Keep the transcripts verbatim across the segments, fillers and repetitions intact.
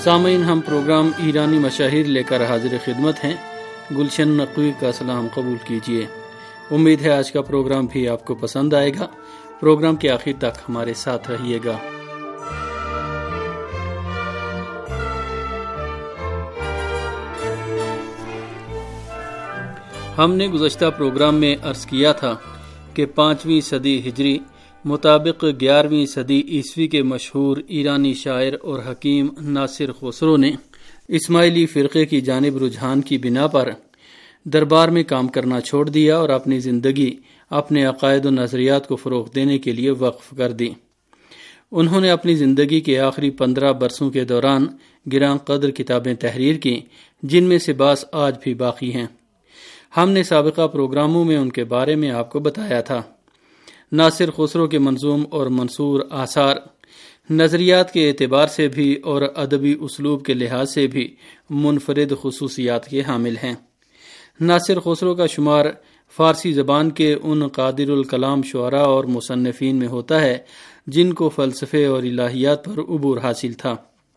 سامعین، ہم پروگرام ایرانی مشاہیر لے کر حاضر خدمت ہیں۔ گلشن نقوی کا سلام قبول کیجیے۔ امید ہے آج کا پروگرام بھی آپ کو پسند آئے گا۔ پروگرام کے آخر تک ہمارے ساتھ رہیے گا۔ ہم نے گزشتہ پروگرام میں عرض کیا تھا کہ پانچویں صدی ہجری مطابق گیارہویں صدی عیسوی کے مشہور ایرانی شاعر اور حکیم ناصر خسرو نے اسماعیلی فرقے کی جانب رجحان کی بنا پر دربار میں کام کرنا چھوڑ دیا اور اپنی زندگی اپنے عقائد و نظریات کو فروغ دینے کے لیے وقف کر دی۔ انہوں نے اپنی زندگی کے آخری پندرہ برسوں کے دوران گراں قدر کتابیں تحریر کی، جن میں سے بعض آج بھی باقی ہیں۔ ہم نے سابقہ پروگراموں میں ان کے بارے میں آپ کو بتایا تھا۔ ناصر خسرو کے منظوم اور منثور آثار نظریات کے اعتبار سے بھی اور ادبی اسلوب کے لحاظ سے بھی منفرد خصوصیات کے حامل ہیں۔ ناصر خسرو کا شمار فارسی زبان کے ان قادر الکلام شعراء اور مصنفین میں ہوتا ہے جن کو فلسفے اور الہیات پر عبور حاصل تھا۔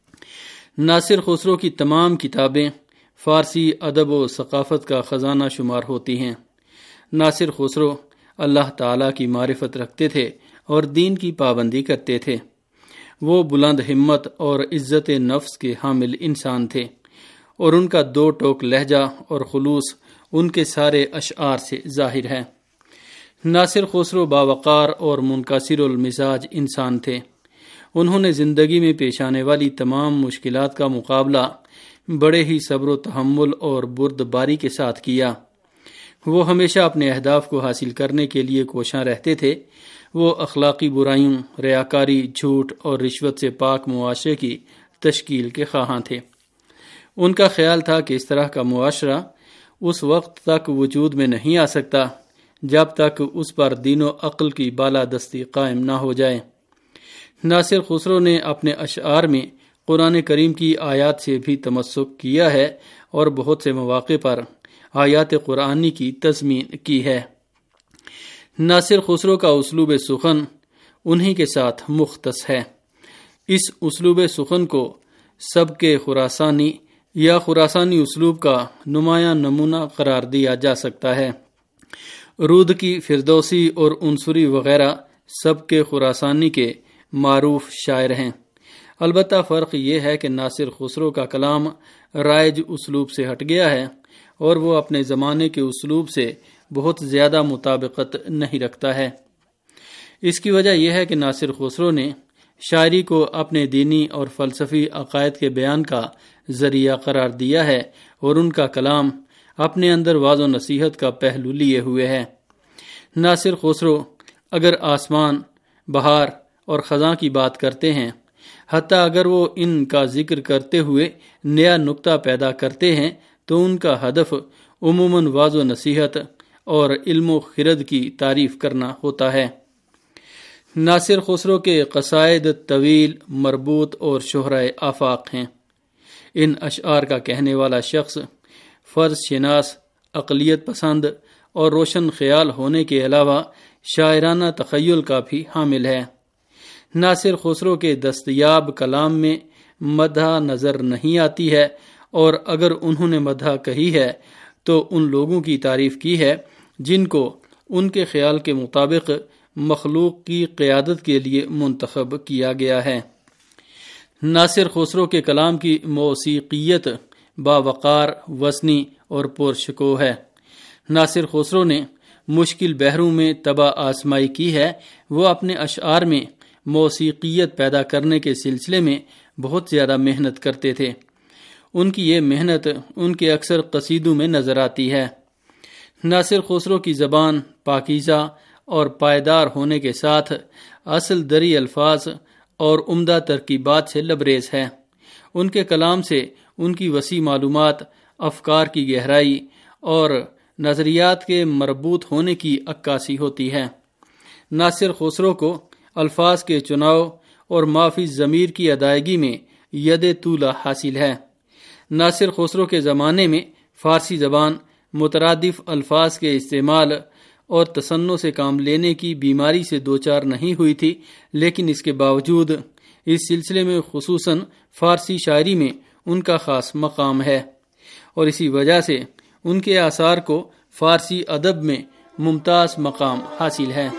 ناصر خسرو کی تمام کتابیں فارسی ادب و ثقافت کا خزانہ شمار ہوتی ہیں۔ ناصر خسرو اللہ تعالیٰ کی معرفت رکھتے تھے اور دین کی پابندی کرتے تھے۔ وہ بلند ہمت اور عزت نفس کے حامل انسان تھے اور ان کا دو ٹوک لہجہ اور خلوص ان کے سارے اشعار سے ظاہر ہے۔ ناصر خسرو باوقار اور منکسر المزاج انسان تھے۔ انہوں نے زندگی میں پیش آنے والی تمام مشکلات کا مقابلہ بڑے ہی صبر و تحمل اور بردباری کے ساتھ کیا۔ وہ ہمیشہ اپنے اہداف کو حاصل کرنے کے لیے کوشاں رہتے تھے۔ وہ اخلاقی برائیوں، ریاکاری، جھوٹ اور رشوت سے پاک معاشرے کی تشکیل کے خواہاں تھے۔ ان کا خیال تھا کہ اس طرح کا معاشرہ اس وقت تک وجود میں نہیں آ سکتا جب تک اس پر دین و عقل کی بالادستی قائم نہ ہو جائے۔ ناصر خسرو نے اپنے اشعار میں قرآن کریم کی آیات سے بھی تمسک کیا ہے اور بہت سے مواقع پر آیات قرآنی کی تضمین کی ہے۔ ناصر خسرو کا اسلوب سخن انہی کے ساتھ مختص ہے۔ اس اسلوب سخن کو سب کے خراسانی یا خراسانی اسلوب کا نمایاں نمونہ قرار دیا جا سکتا ہے۔ رود کی، فردوسی اور عنصری وغیرہ سب کے خراسانی کے معروف شاعر ہیں۔ البتہ فرق یہ ہے کہ ناصر خسرو کا کلام رائج اسلوب سے ہٹ گیا ہے اور وہ اپنے زمانے کے اسلوب سے بہت زیادہ مطابقت نہیں رکھتا ہے۔ اس کی وجہ یہ ہے کہ ناصر خسرو نے شاعری کو اپنے دینی اور فلسفی عقائد کے بیان کا ذریعہ قرار دیا ہے اور ان کا کلام اپنے اندر واض و نصیحت کا پہلو لیے ہوئے ہے۔ ناصر خسرو اگر آسمان، بہار اور خزاں کی بات کرتے ہیں، حتیٰ اگر وہ ان کا ذکر کرتے ہوئے نیا نکتہ پیدا کرتے ہیں تو ان کا ہدف عموماً واض و نصیحت اور علم و خرد کی تعریف کرنا ہوتا ہے۔ ناصر خسرو کے قصائد طویل، مربوط اور شہرۂ آفاق ہیں۔ ان اشعار کا کہنے والا شخص فرض شناس، اقلیت پسند اور روشن خیال ہونے کے علاوہ شاعرانہ تخیل کا بھی حامل ہے۔ ناصر خسرو کے دستیاب کلام میں مدح نظر نہیں آتی ہے، اور اگر انہوں نے مدح کہی ہے تو ان لوگوں کی تعریف کی ہے جن کو ان کے خیال کے مطابق مخلوق کی قیادت کے لیے منتخب کیا گیا ہے۔ ناصر خسرو کے کلام کی موسیقیت باوقار، وزنی اور پرشکو ہے۔ ناصر خسرو نے مشکل بحروں میں طبع آزمائی کی ہے۔ وہ اپنے اشعار میں موسیقیت پیدا کرنے کے سلسلے میں بہت زیادہ محنت کرتے تھے۔ ان کی یہ محنت ان کے اکثر قصیدوں میں نظر آتی ہے۔ ناصر خسرو کی زبان پاکیزہ اور پائیدار ہونے کے ساتھ اصل دری الفاظ اور عمدہ ترکیبات سے لبریز ہے۔ ان کے کلام سے ان کی وسیع معلومات، افکار کی گہرائی اور نظریات کے مربوط ہونے کی عکاسی ہوتی ہے۔ ناصر خسرو کو الفاظ کے چناؤ اور معافی ضمیر کی ادائیگی میں ید طولہ حاصل ہے۔ ناصر خسرو کے زمانے میں فارسی زبان مترادف الفاظ کے استعمال اور تصنع سے کام لینے کی بیماری سے دوچار نہیں ہوئی تھی، لیکن اس کے باوجود اس سلسلے میں خصوصاً فارسی شاعری میں ان کا خاص مقام ہے، اور اسی وجہ سے ان کے آثار کو فارسی ادب میں ممتاز مقام حاصل ہے۔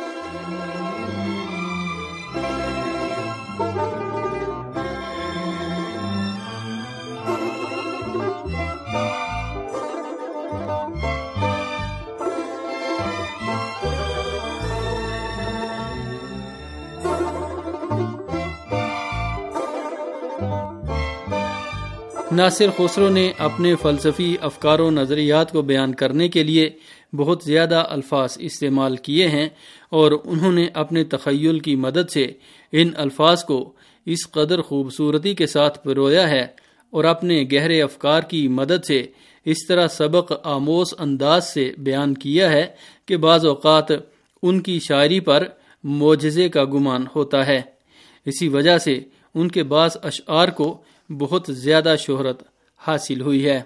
ناصر خسرو نے اپنے فلسفی افکار و نظریات کو بیان کرنے کے لیے بہت زیادہ الفاظ استعمال کیے ہیں، اور انہوں نے اپنے تخیل کی مدد سے ان الفاظ کو اس قدر خوبصورتی کے ساتھ پرویا ہے، اور اپنے گہرے افکار کی مدد سے اس طرح سبق آموز انداز سے بیان کیا ہے کہ بعض اوقات ان کی شاعری پر معجزے کا گمان ہوتا ہے۔ اسی وجہ سے ان کے بعض اشعار کو بہت زیادہ شہرت حاصل ہوئی ہے۔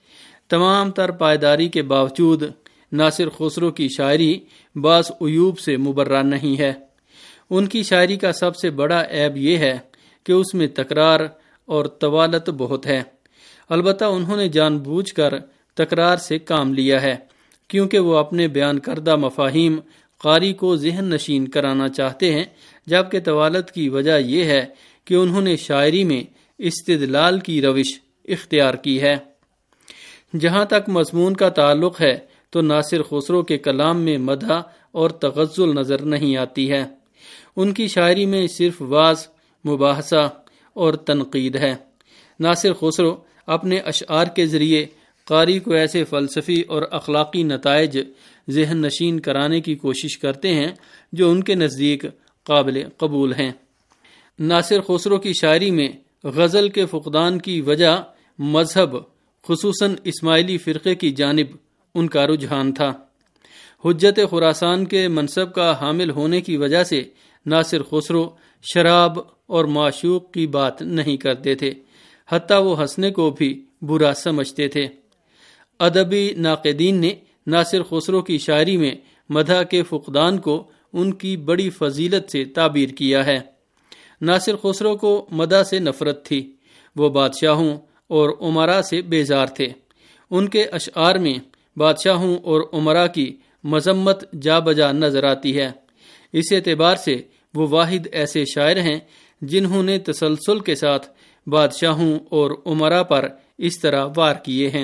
تمام تر پائیداری کے باوجود ناصر خسرو کی شاعری بعض عیوب سے مبرہ نہیں ہے۔ ان کی شاعری کا سب سے بڑا عیب یہ ہے کہ اس میں تکرار اور طوالت بہت ہے۔ البتہ انہوں نے جان بوجھ کر تکرار سے کام لیا ہے، کیونکہ وہ اپنے بیان کردہ مفاہیم قاری کو ذہن نشین کرانا چاہتے ہیں، جبکہ طوالت کی وجہ یہ ہے کہ انہوں نے شاعری میں استدلال کی روش اختیار کی ہے۔ جہاں تک مضمون کا تعلق ہے تو ناصر خسرو کے کلام میں مدح اور تغزل نظر نہیں آتی ہے۔ ان کی شاعری میں صرف وعظ، مباحثہ اور تنقید ہے۔ ناصر خسرو اپنے اشعار کے ذریعے قاری کو ایسے فلسفی اور اخلاقی نتائج ذہن نشین کرانے کی کوشش کرتے ہیں جو ان کے نزدیک قابل قبول ہیں۔ ناصر خسرو کی شاعری میں غزل کے فقدان کی وجہ مذہب، خصوصاً اسماعیلی فرقے کی جانب ان کا رجحان تھا۔ حجت خراسان کے منصب کا حامل ہونے کی وجہ سے ناصر خسرو شراب اور معشوق کی بات نہیں کرتے تھے، حتیٰ وہ ہنسنے کو بھی برا سمجھتے تھے۔ ادبی ناقدین نے ناصر خسرو کی شاعری میں مدح کے فقدان کو ان کی بڑی فضیلت سے تعبیر کیا ہے۔ ناصر خسرو کو مدح سے نفرت تھی، وہ بادشاہوں اور امراء سے بیزار تھے۔ ان کے اشعار میں بادشاہوں اور امراء کی مذمت جا بجا نظر آتی ہے۔ اس اعتبار سے وہ واحد ایسے شاعر ہیں جنہوں نے تسلسل کے ساتھ بادشاہوں اور امراء پر اس طرح وار کیے ہیں۔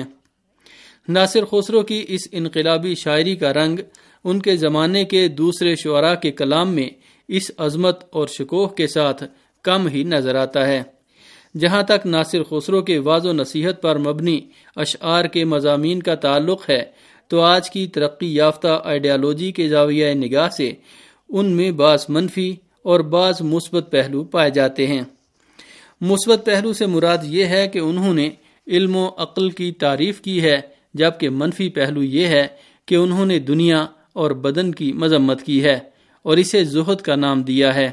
ناصر خسرو کی اس انقلابی شاعری کا رنگ ان کے زمانے کے دوسرے شعراء کے کلام میں اس عظمت اور شکوہ کے ساتھ کم ہی نظر آتا ہے۔ جہاں تک ناصر خسرو کے وعظ و نصیحت پر مبنی اشعار کے مضامین کا تعلق ہے تو آج کی ترقی یافتہ آئیڈیالوجی کے زاویہ نگاہ سے ان میں بعض منفی اور بعض مثبت پہلو پائے جاتے ہیں۔ مثبت پہلو سے مراد یہ ہے کہ انہوں نے علم و عقل کی تعریف کی ہے، جبکہ منفی پہلو یہ ہے کہ انہوں نے دنیا اور بدن کی مذمت کی ہے اور اسے زہد کا نام دیا ہے۔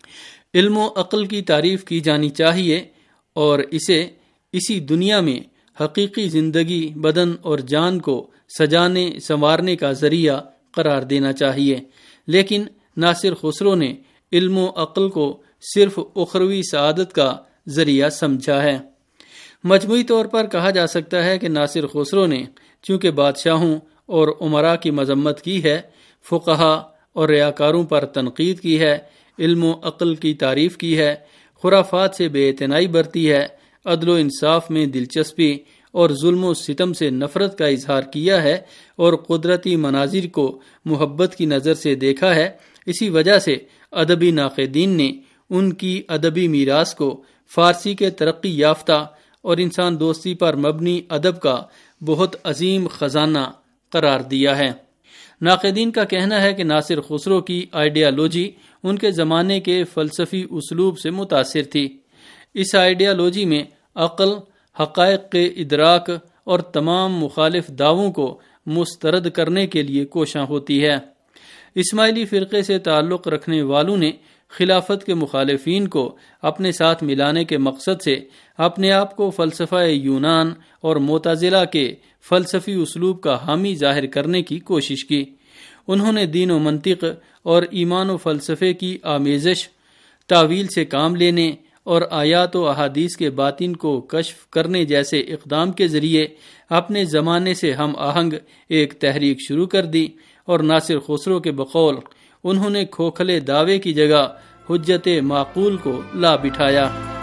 علم و عقل کی تعریف کی جانی چاہیے اور اسے اسی دنیا میں حقیقی زندگی، بدن اور جان کو سجانے سنوارنے کا ذریعہ قرار دینا چاہیے، لیکن ناصر خسرو نے علم و عقل کو صرف اخروی سعادت کا ذریعہ سمجھا ہے۔ مجموعی طور پر کہا جا سکتا ہے کہ ناصر خسرو نے چونکہ بادشاہوں اور امراء کی مذمت کی ہے، فقہا اور ریاکاروں پر تنقید کی ہے، علم و عقل کی تعریف کی ہے، خرافات سے بے اعتنائی برتی ہے، عدل و انصاف میں دلچسپی اور ظلم و ستم سے نفرت کا اظہار کیا ہے، اور قدرتی مناظر کو محبت کی نظر سے دیکھا ہے، اسی وجہ سے ادبی ناقدین نے ان کی ادبی میراث کو فارسی کے ترقی یافتہ اور انسان دوستی پر مبنی ادب کا بہت عظیم خزانہ قرار دیا ہے۔ ناقدین کا کہنا ہے کہ ناصر خسرو کی آئیڈیالوجی ان کے زمانے کے فلسفی اسلوب سے متاثر تھی۔ اس آئیڈیالوجی میں عقل، حقائق کے ادراک اور تمام مخالف دعووں کو مسترد کرنے کے لیے کوشاں ہوتی ہے۔ اسماعیلی فرقے سے تعلق رکھنے والوں نے خلافت کے مخالفین کو اپنے ساتھ ملانے کے مقصد سے اپنے آپ کو فلسفہ یونان اور معتزلہ کے فلسفی اسلوب کا حامی ظاہر کرنے کی کوشش کی۔ انہوں نے دین و منطق اور ایمان و فلسفے کی آمیزش، تاویل سے کام لینے اور آیات و احادیث کے باطن کو کشف کرنے جیسے اقدام کے ذریعے اپنے زمانے سے ہم آہنگ ایک تحریک شروع کر دی، اور ناصر خسرو کے بقول انہوں نے کھوکھلے دعوے کی جگہ حجت معقول کو لا بٹھایا۔